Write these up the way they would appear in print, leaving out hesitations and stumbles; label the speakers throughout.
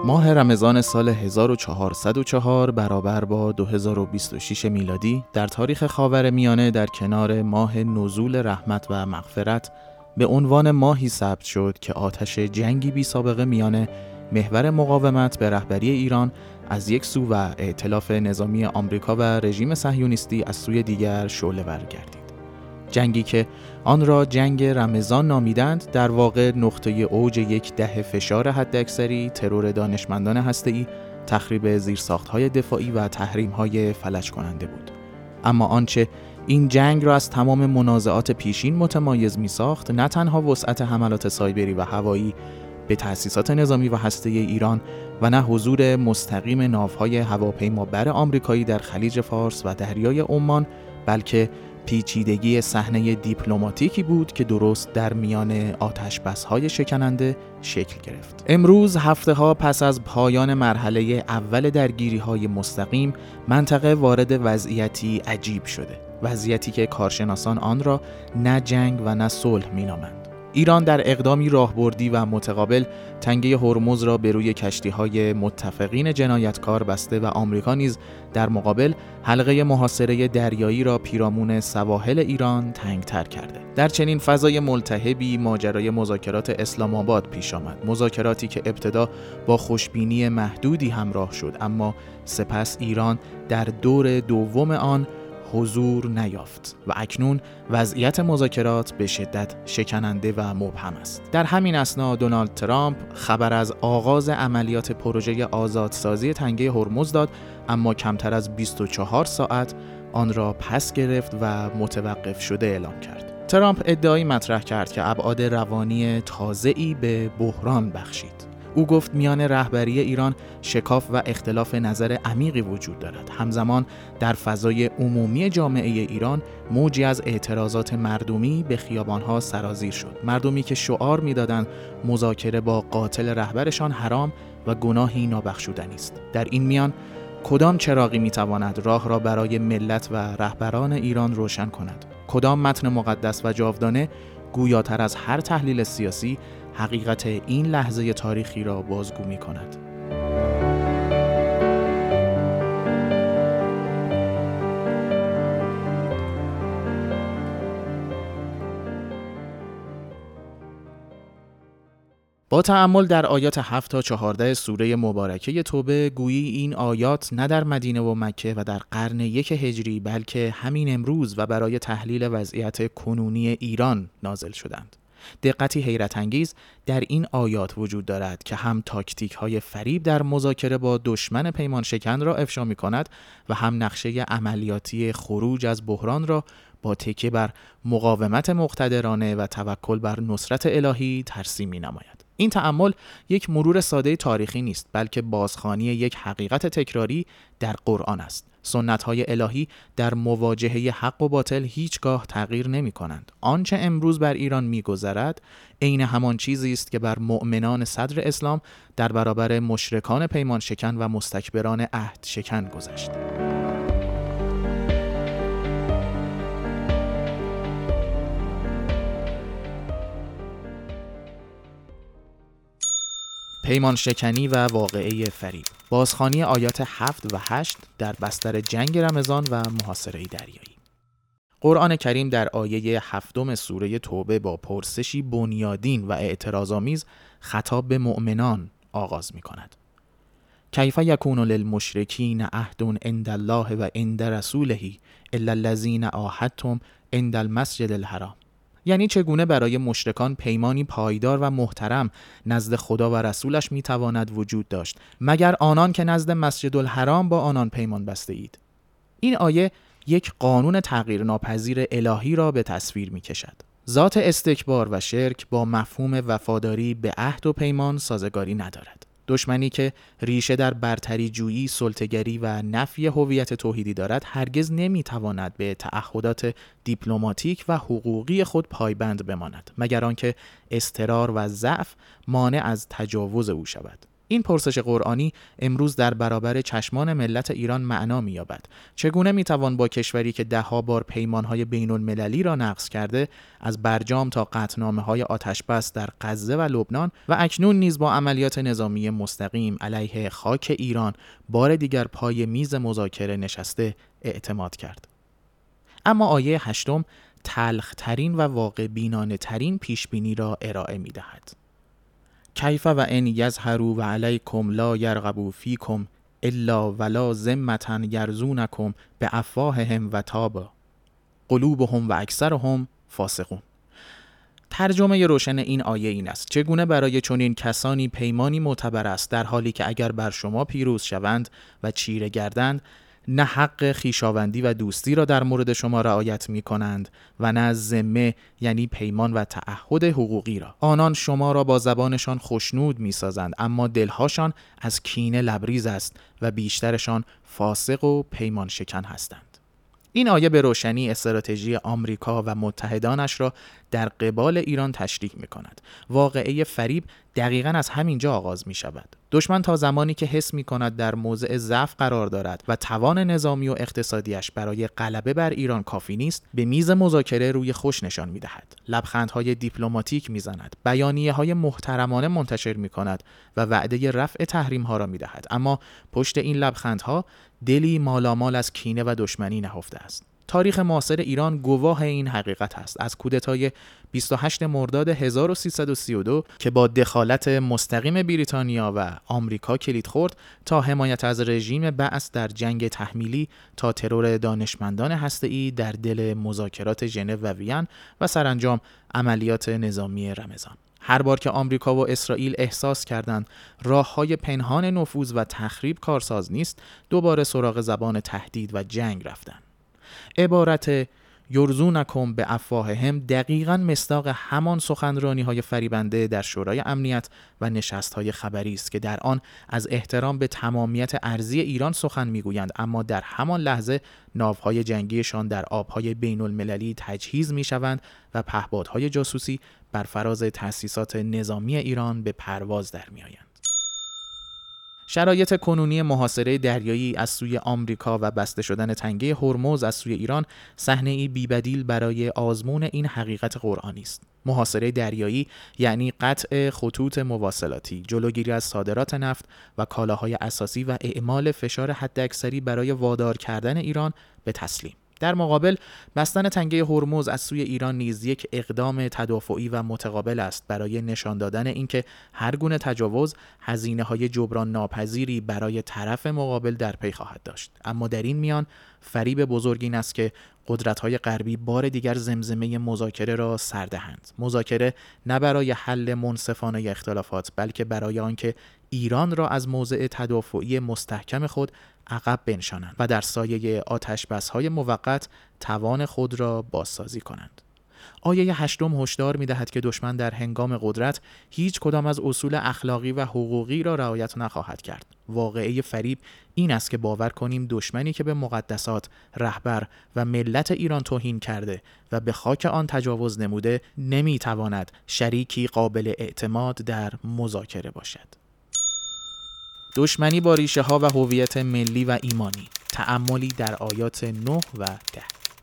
Speaker 1: ماه رمضان سال 1404 برابر با 2026 میلادی در تاریخ خاورمیانه در کنار ماه نزول رحمت و مغفرت به عنوان ماهی ثبت شد که آتش جنگی بی سابقه میان محور مقاومت به رهبری ایران از یک سو و ائتلاف نظامی آمریکا و رژیم صهیونیستی از سوی دیگر شعله‌ور گردید. جنگی که آن را جنگ رمضان نامیدند در واقع نقطه اوج یک دهه فشار حداکثری، ترور دانشمندان هسته‌ای، تخریب زیرساخت‌های دفاعی و تحریم‌های فلج کننده بود. اما آنچه این جنگ را از تمام منازعات پیشین متمایز می‌ساخت نه تنها وسعت حملات سایبری و هوایی به تأسیسات نظامی و هسته‌ای ایران و نه حضور مستقیم ناوهای هواپیمابر آمریکایی در خلیج فارس و دریای عمان، بلکه پیچیدگی صحنه دیپلماتیکی بود که درست در میان آتش‌بس‌های شکننده شکل گرفت. امروز هفته‌ها پس از پایان مرحله اول درگیری‌های مستقیم، منطقه وارد وضعیتی عجیب شده. وضعیتی که کارشناسان آن را نه جنگ و نه صلح می‌نامند. ایران در اقدامی راهبردی و متقابل تنگه هرمز را به روی کشتی‌های متفقین جنایتکار بسته و آمریکا نیز در مقابل حلقه محاصره دریایی را پیرامون سواحل ایران تنگ‌تر کرده. در چنین فضای ملتهبی ماجرای مذاکرات اسلام آباد پیش آمد. مذاکراتی که ابتدا با خوشبینی محدودی همراه شد، اما سپس ایران در دور دوم آن حضور نیافت و اکنون وضعیت مذاکرات به شدت شکننده و مبهم است. در همین اثنا دونالد ترامپ خبر از آغاز عملیات پروژه آزادسازی تنگه هرمز داد، اما کمتر از 24 ساعت آن را پس گرفت و متوقف شده اعلام کرد. ترامپ ادعایی مطرح کرد که ابعاد روانی تازه‌ای به بحران بخشید. او گفت میان رهبری ایران شکاف و اختلاف نظر عمیقی وجود دارد. همزمان در فضای عمومی جامعه ایران موجی از اعتراضات مردمی به خیابانها سرازیر شد. مردمی که شعار می‌دادند مذاکره با قاتل رهبرشان حرام و گناهی نابخشودنی است. در این میان کدام چراغی می‌تواند راه را برای ملت و رهبران ایران روشن کند؟ کدام متن مقدس و جاودانه گویاتر از هر تحلیل سیاسی حقیقت این لحظه تاریخی را بازگو می کند. با تأمل در آیات 7 تا 14 سوره مبارکه توبه، گویی این آیات نه در مدینه و مکه و در قرن 1 هجری بلکه همین امروز و برای تحلیل وضعیت کنونی ایران نازل شدند. دقتی حیرت انگیز در این آیات وجود دارد که هم تاکتیک های فریب در مذاکره با دشمن پیمان شکن را افشا می کند و هم نقشه عملیاتی خروج از بحران را با تکیه بر مقاومت مقتدرانه و توکل بر نصرت الهی ترسیم می نماید. این تأمل یک مرور ساده تاریخی نیست، بلکه بازخوانی یک حقیقت تکراری در قرآن است. سنت‌های الهی در مواجهه حق و باطل هیچگاه تغییر نمی‌کنند. آنچه امروز بر ایران می‌گذرد عین همان چیزی است که بر مؤمنان صدر اسلام در برابر مشرکان پیمان شکن و مستکبران عهد شکن گذشت. پیمان شکنی و واقعه فریب. بازخوانی آیات 7 و 8 در بستر جنگ رمضان و محاصره دریایی. قرآن کریم در آیه 7 سوره توبه با پرسشی بنیادین و اعتراض‌آمیز خطاب به مؤمنان آغاز می‌کند. کیف یکون للمشرکین عهد عند الله و عند رسوله الا الذین عاهدتم عند المسجد الحرام. یعنی چگونه برای مشرکان پیمانی پایدار و محترم نزد خدا و رسولش میتواند وجود داشت مگر آنان که نزد مسجد الحرام با آنان پیمان بسته اید. این آیه یک قانون تغییر ناپذیر الهی را به تصویر میکشد. ذات استکبار و شرک با مفهوم وفاداری به عهد و پیمان سازگاری ندارد. دشمنی که ریشه در برتری جویی، سلطه‌گری و نفی هویت توحیدی دارد هرگز نمیتواند به تعهدات دیپلماتیک و حقوقی خود پایبند بماند مگر آنکه اضطرار و ضعف مانع از تجاوز او شود. این پرسش قرآنی امروز در برابر چشمان ملت ایران معنا می‌یابد. چگونه می‌توان با کشوری که ده‌ها بار پیمان‌های بین‌المللی را نقض کرده، از برجام تا قطعنامه‌های آتش‌بس در غزه و لبنان و اکنون نیز با عملیات نظامی مستقیم علیه خاک ایران بار دیگر پای میز مذاکره نشسته اعتماد کرد؟ اما آیه 8 تلخ‌ترین و واقع بینانه‌ترین پیشبینی را ارائه می‌دهد. کیف و ان یظهروا و علیکم لا یرقبوا فیکم الا ولا ذمة یرزونکم بافواههم و تاب قلوبهم و اکثرهم فاسقون. ترجمه روشن این آیه این است: چگونه برای چنین کسانی پیمانی معتبر است، در حالی که اگر بر شما پیروز شوند و چیره گردند، نه حق خویشاوندی و دوستی را در مورد شما رعایت می کنند و نه ذمه یعنی پیمان و تعهد حقوقی را. آنان شما را با زبانشان خوشنود می سازند، اما دلهاشان از کینه لبریز است و بیشترشان فاسق و پیمان شکن هستند. این آیه به روشنی استراتژی آمریکا و متحدانش را در قبال ایران تشریح می کند. واقعه فریب دقیقاً از همین جا آغاز می شود. دشمن تا زمانی که حس می کند در موضع ضعف قرار دارد و توان نظامی و اقتصادیش برای غلبه بر ایران کافی نیست، به میز مذاکره روی خوش نشان می دهد. لبخندهای دیپلماتیک می زند، بیانیه‌های محترمانه منتشر می کند و وعده رفع تحریم‌ها را می دهد. اما پشت این لبخندها دلی مالامال از کینه و دشمنی نهفته است. تاریخ معاصر ایران گواه این حقیقت است. از کودتای 28 مرداد 1332 که با دخالت مستقیم بریتانیا و آمریکا کلید خورد، تا حمایت از رژیم بعث در جنگ تحمیلی، تا ترور دانشمندان هسته‌ای در دل مذاکرات ژنو و وین و سرانجام عملیات نظامی رمضان. هر بار که آمریکا و اسرائیل احساس کردند راه‌های پنهان نفوذ و تخریب کارساز نیست، دوباره سراغ زبان تهدید و جنگ رفتند. عبارت یرزونکم به افواههم دقیقاً مصداق همان سخنرانی‌های فریبنده در شورای امنیت و نشست‌های خبری است که در آن از احترام به تمامیت ارضی ایران سخن می‌گویند، اما در همان لحظه ناوهای جنگیشان در آب‌های بین‌المللی تجهیز می‌شوند و پهپادهای جاسوسی بر فراز تأسیسات نظامی ایران به پرواز در می‌آیند. شرایط کنونی محاصره دریایی از سوی آمریکا و بسته شدن تنگه هرمز از سوی ایران صحنه‌ای بی‌بدیل برای آزمون این حقیقت قرآنی است. محاصره دریایی یعنی قطع خطوط مواصلاتی، جلوگیری از صادرات نفت و کالاهای اساسی و اعمال فشار حداکثری برای وادار کردن ایران به تسلیم. در مقابل، بستن تنگه هرمز از سوی ایران نیز یک اقدام تدافعی و متقابل است برای نشان دادن اینکه هر گونه تجاوز هزینه‌های جبران ناپذیری برای طرف مقابل در پی خواهد داشت. اما در این میان فریب بزرگ این است که قدرت‌های غربی بار دیگر زمزمه مذاکره را سر دهند. مذاکره نه برای حل منصفانه اختلافات، بلکه برای آنکه ایران را از موضع تدافعی مستحکم خود عقب بنشانند و در سایه آتش‌بس‌های موقت توان خود را بازسازی کنند. آیه 8 هشدار می‌دهد که دشمن در هنگام قدرت هیچ کدام از اصول اخلاقی و حقوقی را رعایت نخواهد کرد. واقعه فریب این است که باور کنیم دشمنی که به مقدسات، رهبر و ملت ایران توهین کرده و به خاک آن تجاوز نموده، نمی‌تواند شریکی قابل اعتماد در مذاکره باشد. دشمنی با ریشه ها و هویت ملی و ایمانی. تأملی در آیات 9 و 10.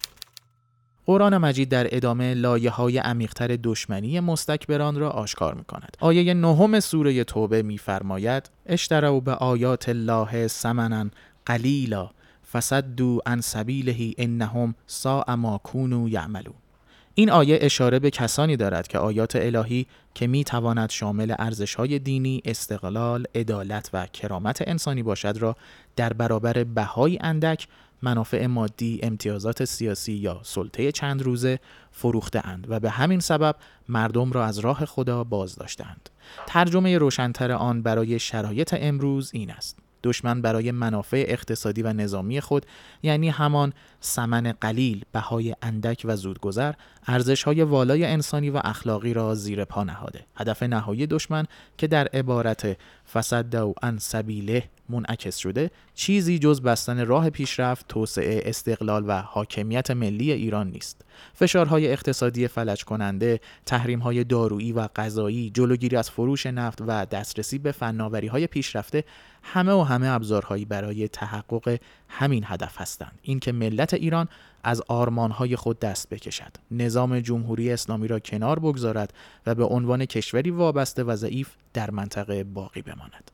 Speaker 1: قرآن مجید در ادامه لایه‌های عمیق‌تر دشمنی مستکبران را آشکار می‌کند. آیه 9 سوره توبه می‌فرماید: اشتروا بآیات الله ثمنا قلیلا فصدوا عن سبیله انهم ساء ما كانوا یعملون. این آیه اشاره به کسانی دارد که آیات الهی که می‌تواند شامل ارزش‌های دینی، استقلال، عدالت و کرامت انسانی باشد را در برابر بهای اندک، منافع مادی، امتیازات سیاسی یا سلطه چند روزه فروخته‌اند و به همین سبب مردم را از راه خدا باز داشتند. ترجمه روشن‌تر آن برای شرایط امروز این است: دشمن برای منافع اقتصادی و نظامی خود، یعنی همان ثمن قلیل، بهای اندک و زودگذر، ارزش‌های والای انسانی و اخلاقی را زیر پا نهاده. هدف نهایی دشمن که در عبارت فصدوا عن سبیله منعکس شده چیزی جز بستن راه پیشرفت، توسعه، استقلال و حاکمیت ملی ایران نیست. فشارهای اقتصادی فلج کننده، تحریم‌های دارویی و غذایی، جلوگیری از فروش نفت و دسترسی به فناوری‌های پیشرفته همه ابزارهایی برای تحقق همین هدف هستند. اینکه ملت ایران از آرمان‌های خود دست بکشد، نظام جمهوری اسلامی را کنار بگذارد و به عنوان کشوری وابسته و ضعیف در منطقه باقی بماند.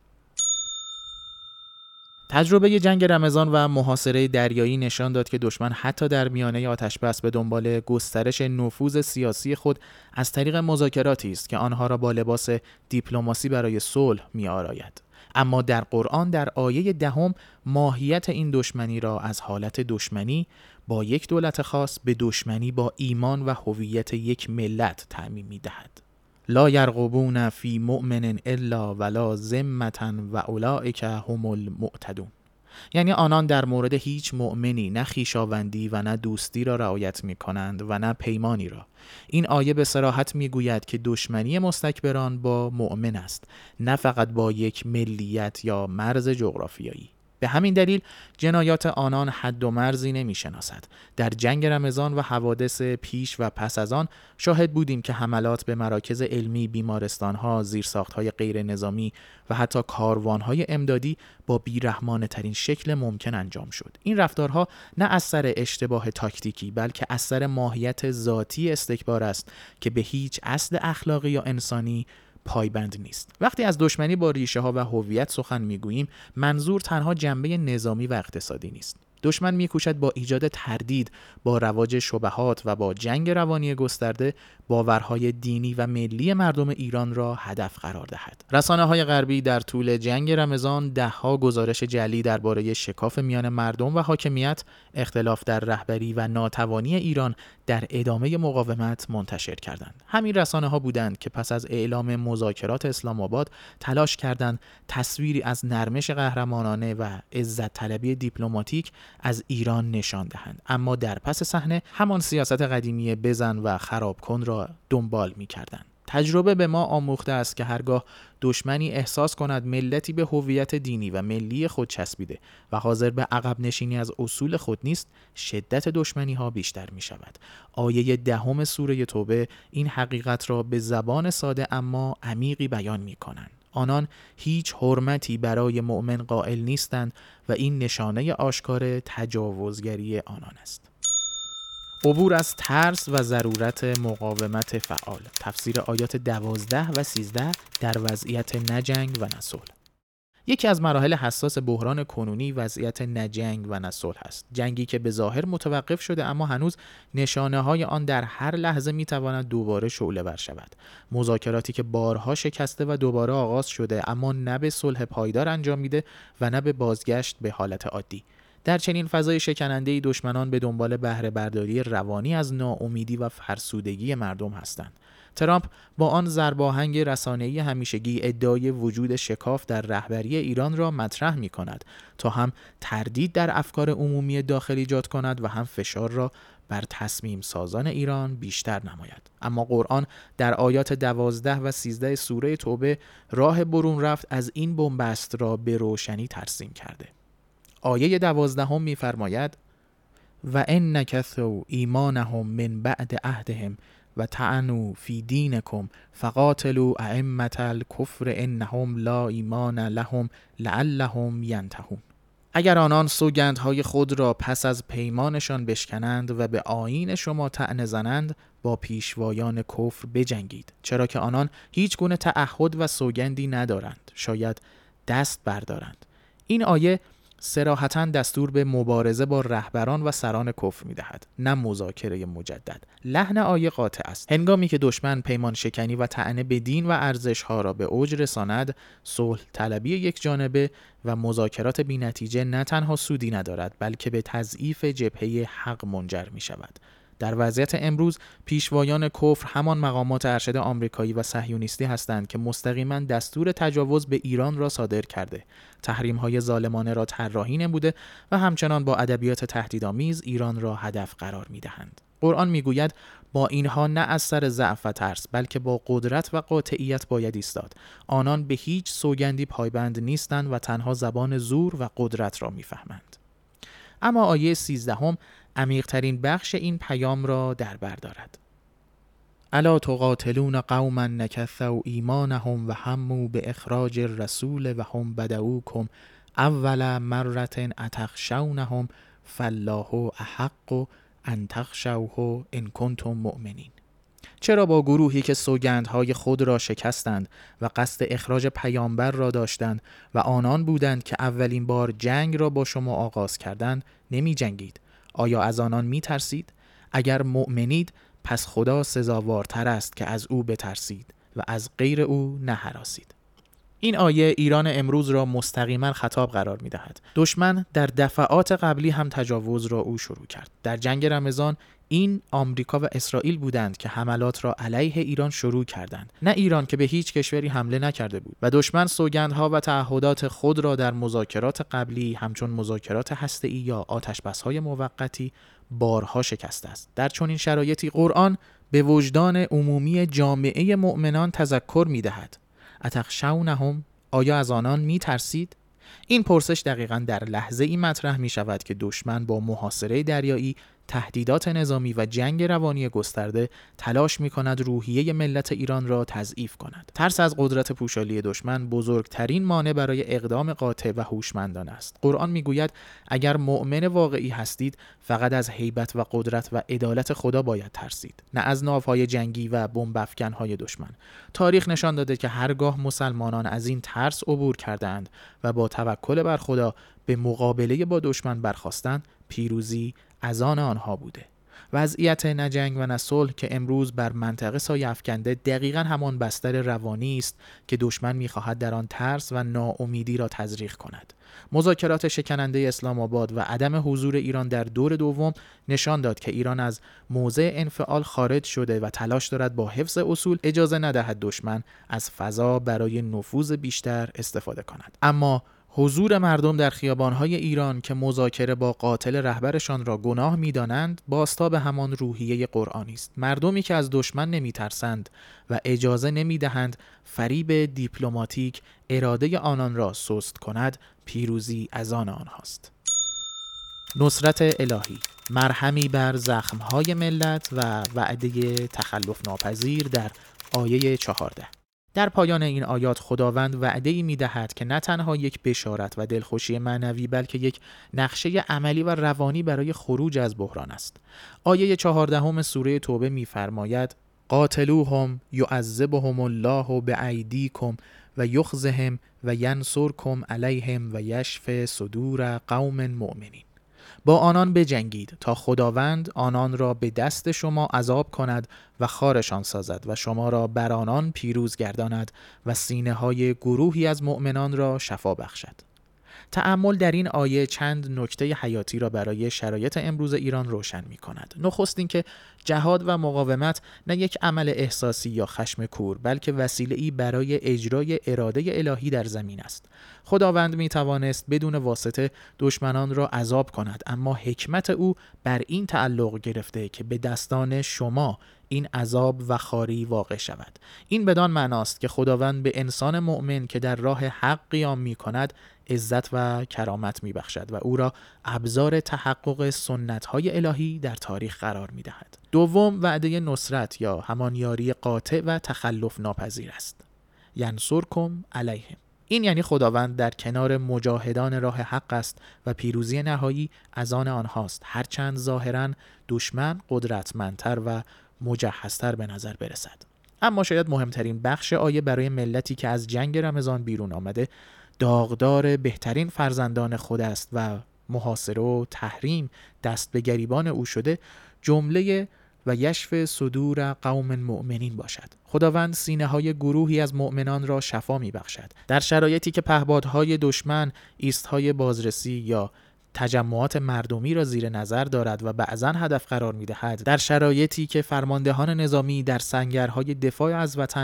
Speaker 1: تجربه جنگ رمضان و محاصره دریایی نشان داد که دشمن حتی در میانه آتش‌بس به دنبال گسترش نفوذ سیاسی خود از طریق مذاکراتی است که آنها را با لباس دیپلماسی برای صلح می‌آراید. اما در قرآن در آیه 10 ماهیت این دشمنی را از حالت دشمنی با یک دولت خاص به دشمنی با ایمان و هویت یک ملت تعمیم می‌دهد. لا یرقبون فی مؤمن الا ولا ذمة و اولئک هم المعتدون. یعنی آنان در مورد هیچ مؤمنی نه خویشاوندی و نه دوستی را رعایت می کنند و نه پیمانی را. این آیه به صراحت می گوید که دشمنی مستکبران با مؤمن است، نه فقط با یک ملیت یا مرز جغرافیایی. به همین دلیل جنایات آنان حد و مرزی نمی شناسد. در جنگ رمضان و حوادث پیش و پس از آن شاهد بودیم که حملات به مراکز علمی، بیمارستانها، زیرساختهای غیر نظامی و حتی کاروانهای امدادی با بیرحمانه ترین شکل ممکن انجام شد. این رفتارها نه اثر اشتباه تاکتیکی بلکه اثر ماهیت ذاتی استکبار است که به هیچ اصل اخلاقی یا انسانی پایبند نیست. وقتی از دشمنی با ریشه ها و هویت سخن میگوییم منظور تنها جنبه نظامی و اقتصادی نیست. دشمن میکوشد با ایجاد تردید، با رواج شبهات و با جنگ روانی گسترده باورهای دینی و ملی مردم ایران را هدف قرار دهد. رسانه‌های غربی در طول جنگ رمضان ده‌ها گزارش جعلی درباره شکاف میان مردم و حاکمیت، اختلاف در رهبری و ناتوانی ایران در ادامه مقاومت منتشر کردند. همین رسانه‌ها بودند که پس از اعلام مذاکرات اسلام آباد تلاش کردند تصویری از نرمش قهرمانانه و عزت طلبی دیپلماتیک از ایران نشان دهند، اما در پس صحنه همان سیاست قدیمی بزن و خراب کن را دنبال می‌کردند. تجربه به ما آموخته است که هرگاه دشمنی احساس کند ملتی به هویت دینی و ملی خود چسبیده و حاضر به عقب نشینی از اصول خود نیست، شدت دشمنی ها بیشتر می شود. آیه 10 سوره توبه این حقیقت را به زبان ساده اما عمیقی بیان می کنند. آنان هیچ حرمتی برای مؤمن قائل نیستند و این نشانه آشکار تجاوزگری آنان است. عبور از ترس و ضرورت مقاومت فعال. تفسیر آیات 12 و 13 در وضعیت نه جنگ و نه صلح. یکی از مراحل حساس بحران کنونی وضعیت نه جنگ و نه صلح است. جنگی که به ظاهر متوقف شده اما هنوز نشانه‌های آن در هر لحظه می‌تواند دوباره شعله‌ور شود. مذاکراتی که بارها شکسته و دوباره آغاز شده اما نه به صلح پایدار انجام میده و نه به بازگشت به حالت عادی. در چنین فضای شکننده‌ای دشمنان به دنبال بهره برداری روانی از ناامیدی و فرسودگی مردم هستند. ترامپ با آن ضرباهنگ رسانه‌ای همیشگی ادعای وجود شکاف در رهبری ایران را مطرح می‌کند تا هم تردید در افکار عمومی داخل ایجاد کند و هم فشار را بر تصمیم سازان ایران بیشتر نماید. اما قرآن در آیات 12 و 13 سوره توبه راه برون رفت از این بنبست را به روشنی ترسیم کرده. آیه 12 می‌فرماید و ان نکثوا ایمانهم من بعد عهدهم و طعنوا فی دینکم فقاتلوا ائمة الکفر انهم لا ایمان لهم لعلهم ینتهون. اگر آنان سوگندهای خود را پس از پیمانشان بشکنند و به آیین شما طعنه زنند، با پیشوایان کفر بجنگید، چرا که آنان هیچ گونه تعهد و سوگندی ندارند، شاید دست بردارند. این آیه صراحتاً دستور به مبارزه با رهبران و سران کفر می‌دهد، نه مذاکره مجدد. لحن آیه قاطع است. هنگامی که دشمن پیمان شکنی و طعنه به دین و ارزش‌ها را به اوج رساند، صلح طلبی یک جانبه و مذاکرات بی‌نتیجه نه تنها سودی ندارد، بلکه به تضعیف جبهه حق منجر می‌شود. در وضعیت امروز پیشوایان کفر همان مقامات ارشد آمریکایی و صهیونیستی هستند که مستقیما دستور تجاوز به ایران را صادر کرده، تحریم‌های ظالمانه را طراحی نموده و همچنان با ادبیات تهدیدآمیز ایران را هدف قرار می‌دهند. قرآن می‌گوید با اینها نه از سر ضعف و ترس بلکه با قدرت و قاطعیت باید ایستاد. آنان به هیچ سوگندی پایبند نیستند و تنها زبان زور و قدرت را میفهمند. اما آیه 13 عمیق‌ترین بخش این پیام را در بر دارد. الا تقاتلون قوما نکثوا ایمانهم و هموا به اخراج الرسول و هم بدؤوکم اول مرة اتخشونهم فالله احق ان تخشوه ان کنتم مؤمنین. چرا با گروهی که سوگندهای خود را شکستند و قصد اخراج پیامبر را داشتند و آنان بودند که اولین بار جنگ را با شما آغاز کردند نمی جنگید؟ آیا از آنان می ترسید؟ اگر مؤمنید پس خدا سزاوارتر است که از او بترسید و از غیر او نهراسید. این آیه ایران امروز را مستقیما خطاب قرار می دهد. دشمن در دفعات قبلی هم تجاوز را او شروع کرد. در جنگ رمضان این آمریکا و اسرائیل بودند که حملات را علیه ایران شروع کردند، نه ایران که به هیچ کشوری حمله نکرده بود. و دشمن سوگندها و تعهدات خود را در مذاکرات قبلی همچون مذاکرات هسته‌ای یا آتشبس‌های موقتی بارها شکسته است. در چنین شرایطی قرآن به وجدان عمومی جامعه مؤمنان تذکر می دهد. اتخشونهم، آیا از آنان می ترسید؟ این پرسش دقیقاً در لحظه ای مطرح می شود که دشمن با محاصره دریایی، تهدیدات نظامی و جنگ روانی گسترده تلاش می کند روحیه ملت ایران را تضعیف کند. ترس از قدرت پوشالی دشمن بزرگترین مانع برای اقدام قاطع و هوشمندانه است. قرآن می گوید اگر مؤمن واقعی هستید فقط از هیبت و قدرت و عدالت خدا باید ترسید، نه از ناوهای جنگی و بمب افکنهای دشمن. تاریخ نشان داده که هرگاه مسلمانان از این ترس عبور کردند و با توکل بر خدا به مقابله با دشمن برخاستند، پیروزی از آن آنها بوده. وضعیت نه جنگ و نه صلح که امروز بر منطقه سایه افکنده دقیقاً همان بستر روانی است که دشمن می‌خواهد در آن ترس و ناامیدی را تزریق کند. مذاکرات شکننده اسلام آباد و عدم حضور ایران در دور دوم نشان داد که ایران از موضع انفعال خارج شده و تلاش دارد با حفظ اصول اجازه ندهد دشمن از فضا برای نفوذ بیشتر استفاده کند. اما حضور مردم در خیابان‌های ایران که مذاکره با قاتل رهبرشان را گناه می‌دانند، بازتاب همان روحیه قرآنی است. مردمی که از دشمن نمی‌ترسند و اجازه نمی‌دهند فریب دیپلماتیک اراده آنان را سست کند، پیروزی از آن آنهاست. نصرت الهی، مرهمی بر زخم‌های ملت و وعده تخلف ناپذیر در آیه 14. در پایان این آیات خداوند وعده‌ای می‌دهد که نه تنها یک بشارت و دلخوشی معنوی بلکه یک نقشه عملی و روانی برای خروج از بحران است. آیه 14 سوره توبه می‌فرماید: قاتلوهم یعذبهم الله بأیدیکم و یخزهم و ینصرکم علیهم و یشفی صدور قوم مؤمنین. با آنان بجنگید تا خداوند آنان را به دست شما عذاب کند و خارشان سازد و شما را بر آنان پیروز گرداند و سینه‌های گروهی از مؤمنان را شفا بخشد. تأمل در این آیه چند نکته حیاتی را برای شرایط امروز ایران روشن می کند. نخست این که جهاد و مقاومت نه یک عمل احساسی یا خشم کور بلکه وسیله‌ای برای اجرای اراده الهی در زمین است. خداوند می توانست بدون واسطه دشمنان را عذاب کند، اما حکمت او بر این تعلق گرفته که به دستان شما این عذاب و خواری واقع شود. این بدان معناست که خداوند به انسان مؤمن که در راه حق قیام می کند عزت و کرامت می بخشد و او را ابزار تحقق سنت‌های الهی در تاریخ قرار می دهد. دوم، وعده نصرت یا همان یاری قاطع و تخلف ناپذیر است. ینصرکم علیهم. این یعنی خداوند در کنار مجاهدان راه حق است و پیروزی نهایی از آن آنهاست، هرچند ظاهراً دشمن قدرتمندتر و مجهزتر به نظر برسد. اما شاید مهمترین بخش آیه برای ملتی که از جنگ رمضان بیرون آمده داغدار بهترین فرزندان خود است و محاصره و تحریم دست به گریبان او شده جمله و یشف صدور قوم مؤمنین باشد. خداوند سینه‌های گروهی از مؤمنان را شفا می‌بخشد. در شرایطی که پهپادهای دشمن ایست‌های بازرسی یا تجمعات مردمی را زیر نظر دارد و بعضاً هدف قرار می‌دهد، در شرایطی که فرماندهان نظامی در سنگرهای دفاع از وطن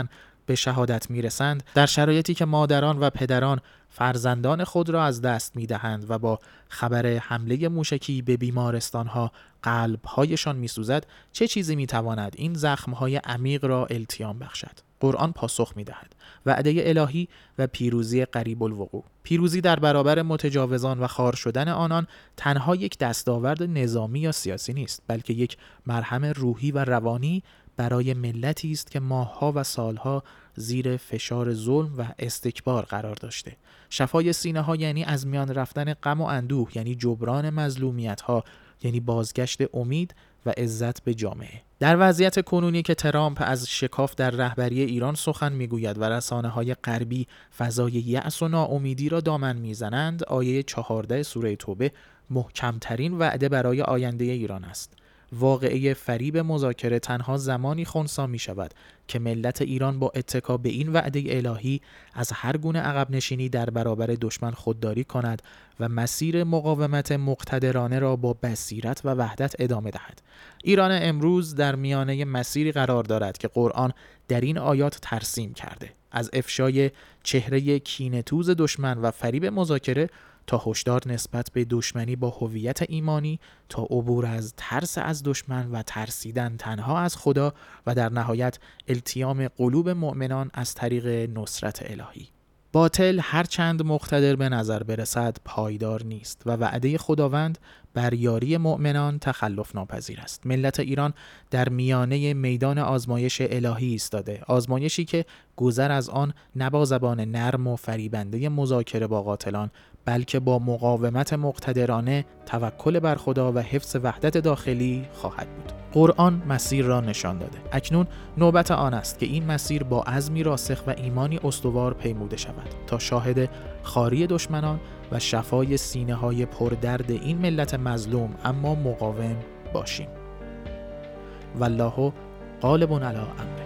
Speaker 1: به شهادت میرسند، در شرایطی که مادران و پدران فرزندان خود را از دست میدهند و با خبر حمله موشکی به بیمارستانها قلبهایشان میسوزد، چه چیزی میتواند این زخمهای عمیق را التیام بخشد؟ قرآن پاسخ میدهد: وعده الهی و پیروزی قریب الوقوع. پیروزی در برابر متجاوزان و خوار شدن آنان تنها یک دستاورد نظامی یا سیاسی نیست، بلکه یک مرهم روحی و روانی برای ملتی است که ماه‌ها و سالها زیر فشار ظلم و استکبار قرار داشته. شفای سینه‌ها یعنی از میان رفتن غم و اندوه، یعنی جبران مظلومیت‌ها، یعنی بازگشت امید و عزت به جامعه. در وضعیت کنونی که ترامپ از شکاف در رهبری ایران سخن میگوید و رسانه‌های غربی فضای یأس و ناامیدی را دامن میزنند، آیه 14 سوره توبه محکمترین وعده برای آینده ایران است. واقعه فریب مذاکره تنها زمانی خنثی می شود که ملت ایران با اتکا به این وعده الهی از هر گونه عقب نشینی در برابر دشمن خودداری کند و مسیر مقاومت مقتدرانه را با بصیرت و وحدت ادامه دهد. ایران امروز در میانه مسیری قرار دارد که قرآن در این آیات ترسیم کرده، از افشای چهره کینه‌توز دشمن و فریب مذاکره تا هشدار نسبت به دشمنی با هویت ایمانی، تا عبور از ترس از دشمن و ترسیدن تنها از خدا و در نهایت التیام قلوب مؤمنان از طریق نصرت الهی. باطل هرچند مقتدر به نظر برسد پایدار نیست و وعده خداوند بر یاری مؤمنان تخلف ناپذیر است. ملت ایران در میانه میدان آزمایش الهی ایستاده، آزمایشی که گذر از آن نه با زبان نرم و فریبنده مذاکره با قاتلان، بلکه با مقاومت مقتدرانه، توکل بر خدا و حفظ وحدت داخلی خواهد بود. قرآن مسیر را نشان داده. اکنون نوبت آن است که این مسیر با عزمی راسخ و ایمانی استوار پیموده شود تا شاهد خواری دشمنان و شفای سینه‌های پردرد این ملت مظلوم اما مقاوم باشیم. والله غالب علی امره.